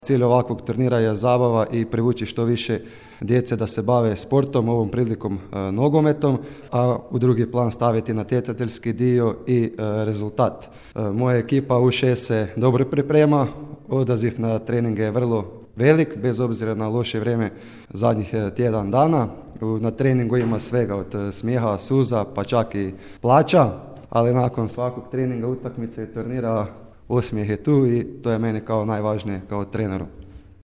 Cilj ovakvog turnira je zabava i privući što više djece da se bave sportom, ovom prilikom nogometom, a u drugi plan staviti natjecateljski dio i rezultat. Moja ekipa U6 se dobro priprema, odaziv na treninge je vrlo velik, bez obzira na loše vrijeme zadnjih tjedan dana. Na treningu ima svega od smijeha, suza, pa čak i plaća, ali nakon svakog treninga, utakmice i turnira osmijeh je tu i to je meni kao najvažnije kao treneru.